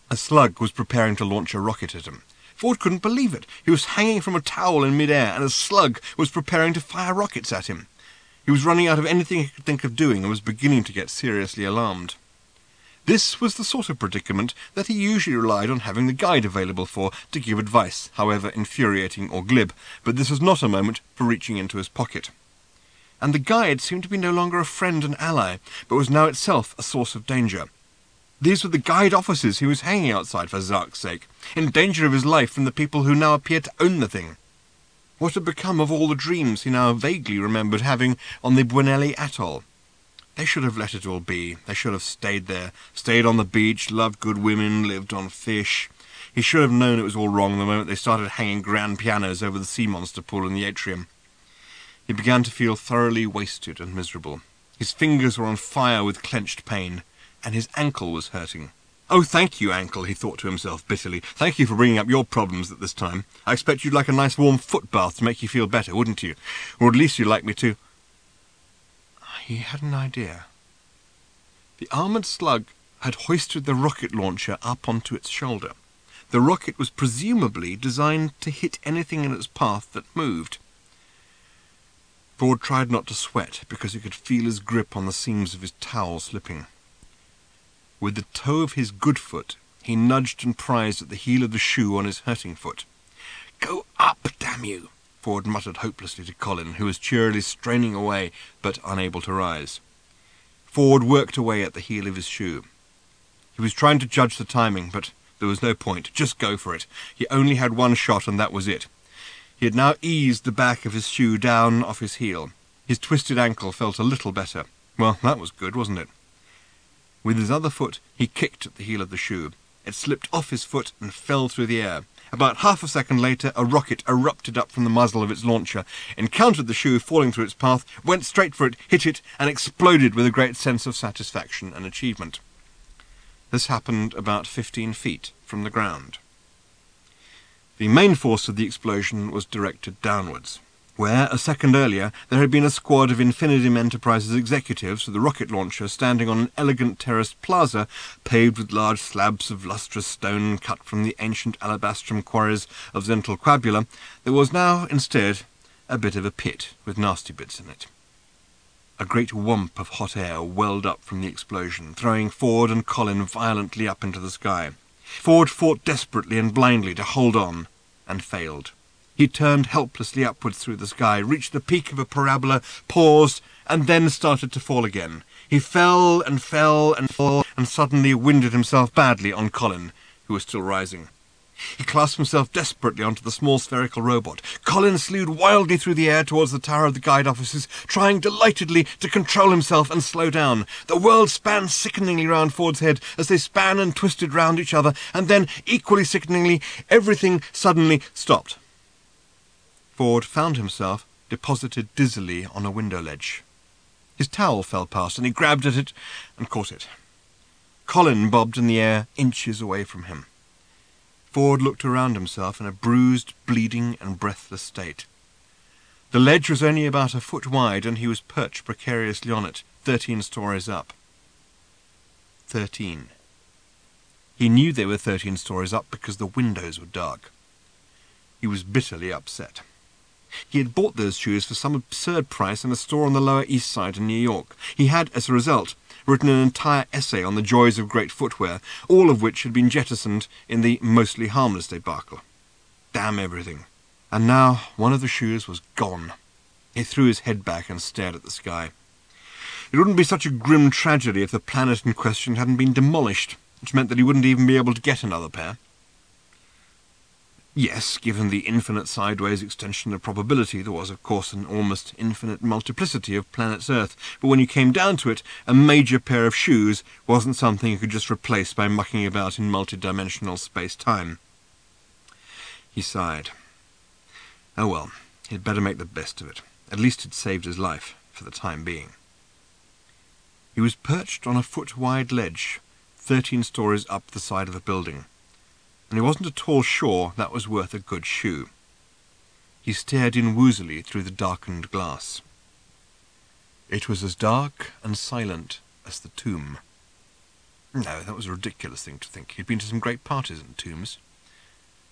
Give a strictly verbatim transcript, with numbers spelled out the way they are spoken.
A slug was preparing to launch a rocket at him. Ford couldn't believe it. He was hanging from a towel in mid-air, and a slug was preparing to fire rockets at him. He was running out of anything he could think of doing and was beginning to get seriously alarmed. This was the sort of predicament that he usually relied on having the guide available for to give advice, however infuriating or glib, but this was not a moment for reaching into his pocket. And the guide seemed to be no longer a friend and ally, but was now itself a source of danger. These were the guide officers he was hanging outside for Zark's sake, in danger of his life from the people who now appeared to own the thing. What had become of all the dreams he now vaguely remembered having on the Bueneli atoll? They should have let it all be. They should have stayed there, stayed on the beach, loved good women, lived on fish. He should have known it was all wrong the moment they started hanging grand pianos over the sea monster pool in the atrium. He began to feel thoroughly wasted and miserable. His fingers were on fire with clenched pain, and his ankle was hurting. "Oh, thank you, ankle," he thought to himself bitterly. "Thank you for bringing up your problems at this time. I expect you'd like a nice warm foot bath to make you feel better, wouldn't you? Or at least you'd like me to—" He had an idea. The armoured slug had hoisted the rocket launcher up onto its shoulder. The rocket was presumably designed to hit anything in its path that moved. Ford tried not to sweat because he could feel his grip on the seams of his towel slipping. With the toe of his good foot, he nudged and prized at the heel of the shoe on his hurting foot. "Go up, damn you!" Ford muttered hopelessly to Colin, who was cheerily straining away, but unable to rise. Ford worked away at the heel of his shoe. He was trying to judge the timing, but there was no point. Just go for it. He only had one shot, and that was it. He had now eased the back of his shoe down off his heel. His twisted ankle felt a little better. Well, that was good, wasn't it? With his other foot, he kicked at the heel of the shoe. It slipped off his foot and fell through the air. About half a second later, a rocket erupted up from the muzzle of its launcher, encountered the shoe falling through its path, went straight for it, hit it, and exploded with a great sense of satisfaction and achievement. This happened about fifteen feet from the ground. The main force of the explosion was directed downwards, where, a second earlier, there had been a squad of Infinitum Enterprises executives with the rocket launcher standing on an elegant terraced plaza paved with large slabs of lustrous stone cut from the ancient alabastrum quarries of Zental Quabula. There was now, instead, a bit of a pit with nasty bits in it. A great whomp of hot air welled up from the explosion, throwing Ford and Colin violently up into the sky. Ford fought desperately and blindly to hold on, and failed. He turned helplessly upwards through the sky, reached the peak of a parabola, paused, and then started to fall again. He fell and fell and fell, and suddenly winded himself badly on Colin, who was still rising. He clasped himself desperately onto the small spherical robot. Colin slewed wildly through the air towards the tower of the guide offices, trying delightedly to control himself and slow down. The world span sickeningly round Ford's head as they span and twisted round each other, and then, equally sickeningly, everything suddenly stopped. Ford found himself deposited dizzily on a window ledge. His towel fell past, and he grabbed at it and caught it. Colin bobbed in the air inches away from him. Ford looked around himself in a bruised, bleeding, and breathless state. The ledge was only about a foot wide, and he was perched precariously on it, thirteen stories up. Thirteen. He knew they were thirteen stories up because the windows were dark. He was bitterly upset. He had bought those shoes for some absurd price in a store on the Lower East Side in New York. He had, as a result, written an entire essay on the joys of great footwear, all of which had been jettisoned in the mostly harmless debacle. Damn everything. And now one of the shoes was gone. He threw his head back and stared at the sky. It wouldn't be such a grim tragedy if the planet in question hadn't been demolished, which meant that he wouldn't even be able to get another pair. Yes, given the infinite sideways extension of probability, there was, of course, an almost infinite multiplicity of planets Earth, but when you came down to it, a major pair of shoes wasn't something you could just replace by mucking about in multidimensional space-time. He sighed. Oh well, he'd better make the best of it. At least it saved his life, for the time being. He was perched on a foot-wide ledge, thirteen stories up the side of a building, and he wasn't at all sure that was worth a good shoe. He stared in woozily through the darkened glass. It was as dark and silent as the tomb. No, that was a ridiculous thing to think. He'd been to some great parties at Tombs.